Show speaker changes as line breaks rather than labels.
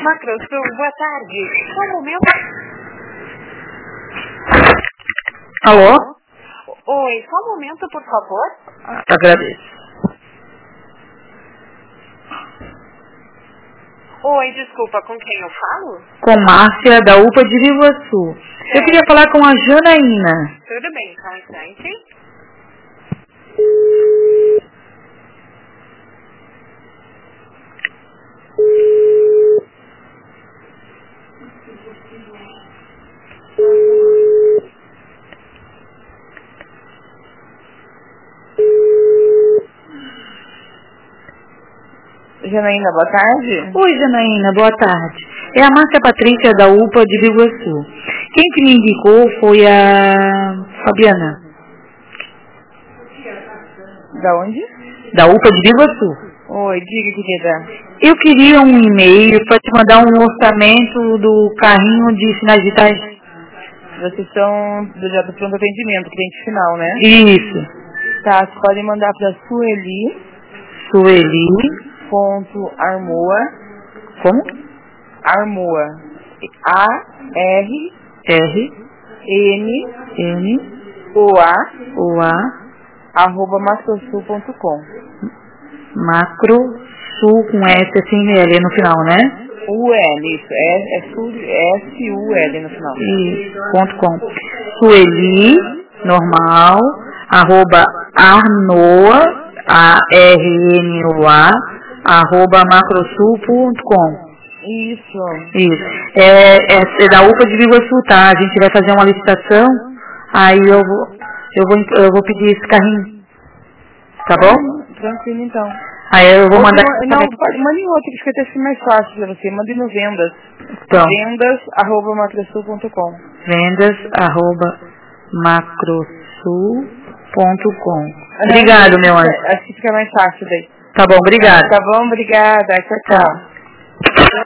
Macrosul, boa tarde. Só um momento.
Alô?
Oi, só um momento, por favor.
Agradeço.
Oi, desculpa, com quem eu falo?
Com Márcia, da UPA de Rio Sul. Eu queria falar com a Janaína.
Tudo bem, só um instante.
Janaína, boa tarde.
Oi, Janaína, boa tarde. É a Márcia Patrícia, da UPA de Rio Sul. Quem que me indicou foi a Fabiana.
Da onde?
Da UPA de Rio Sul.
Oi, diga, querida.
Eu queria um e-mail para te mandar um orçamento do carrinho de sinais vitais.
Vocês são do pronto atendimento, cliente final, né?
Isso.
Tá, vocês podem mandar para Sueli.
Sueli.armoa. Como?
Armoa. A-R-N-O-A @macrosul.com.
Macrosul com S assim L no final, né?
U-L, isso. S-U-L no final.
.com. Sueli, normal, @arnoa, A-R-N-O-A, @macrosul.com.
Isso.
É da UPA de Rio Sul, tá? A gente vai fazer uma licitação, aí eu vou pedir esse carrinho. Tá bom?
Tranquilo, então.
Aí eu vou mandar...
Mande em outro, que fica até mais fácil pra você. Mande no vendas.
Então.
Vendas@macrosul.com.
Vendas@macrosul.com. Obrigado, meu anjo.
Acho que fica mais fácil daí.
Tá bom, obrigado.
Tá bom, obrigada. Tchau, tchau.